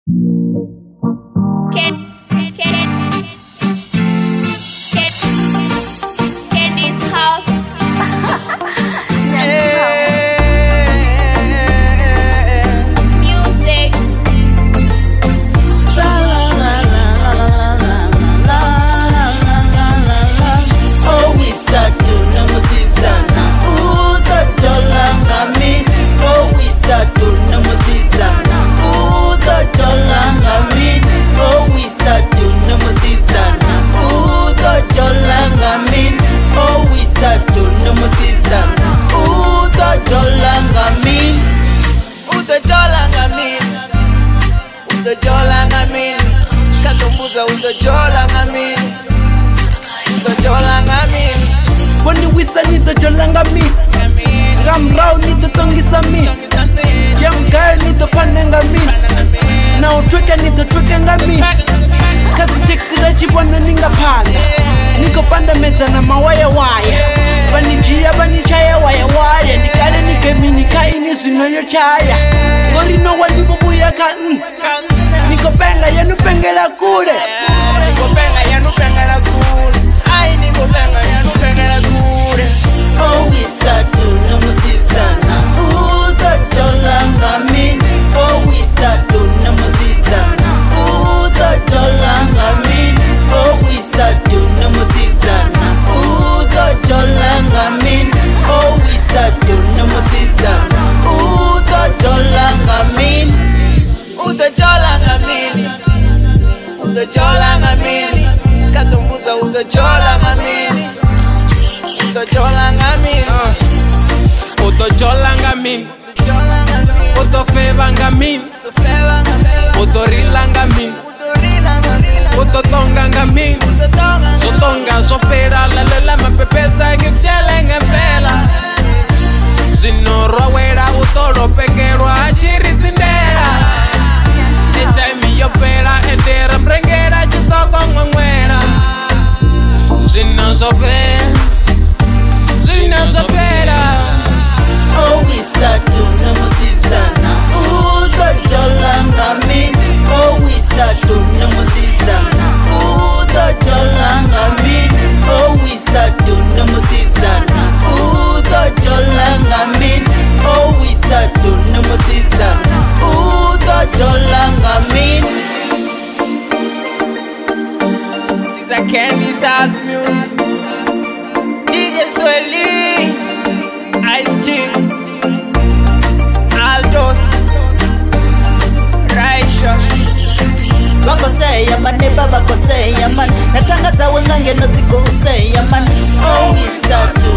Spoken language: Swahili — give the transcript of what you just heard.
Candy's house. Music. Oh, we start to namusitana. Udo jolanga min. Oh, we start to namusitana. Udo jolanga min. Oh, we start to namusitana. Udo jolanga min. Oh, we start to namusitana. Udo jolanga min. Udo jolanga min. Udo jolanga min. Katumbuza udo jolanga min. Jolanga min. Wani wisa nito jolanga min. Ngamrao nito tongisa min. Yamgaya nito panenga min. Na utweka nito twekenga min. Kazi teksi da chibwana ninga panda. Niko panda meza na mawaya waya. Banijia banichaya waya waya. Nikale nikemi nikaini zinoyo chaya. Ngorino walipo buyaka niko penga yanu pengela kule. Niko penga yanu pengela kule. Oh, we start to namusitana. Udo jolanga min. Oh, we start to namusitana. Udo jolanga min. Oh, we start to namusitana. Udo jolanga min. Oh, we start to namusitana. Udo jolanga min. Udo jolanga min. Udo jolanga min. Katumbuza udo jolanga min. Udo jolanga min. Udo jolanga min. Udo febanga min. Udo rilanga min. Udo tonganga min. So tonga so fera la la la mapepesa que chelenga pela. Sino roera utoro pequero a chiritindera. Echa mi yo pera entera prengera chiso con nguera. Sino so pera. Oh, we start to namusitana. Udo jolanga min. Oh, we start to namusitana. Udo jolanga min. Oh, we start to namusitana. Udo jolanga min. Oh, we start to namusitana. Udo jolanga min. These are Candy's house music. DJ Swelly, Ice-T, Aldos, Righteous. Wakoseya man, neba wakoseya man. Natangaza wengange no ziko useya man. Oh, we start to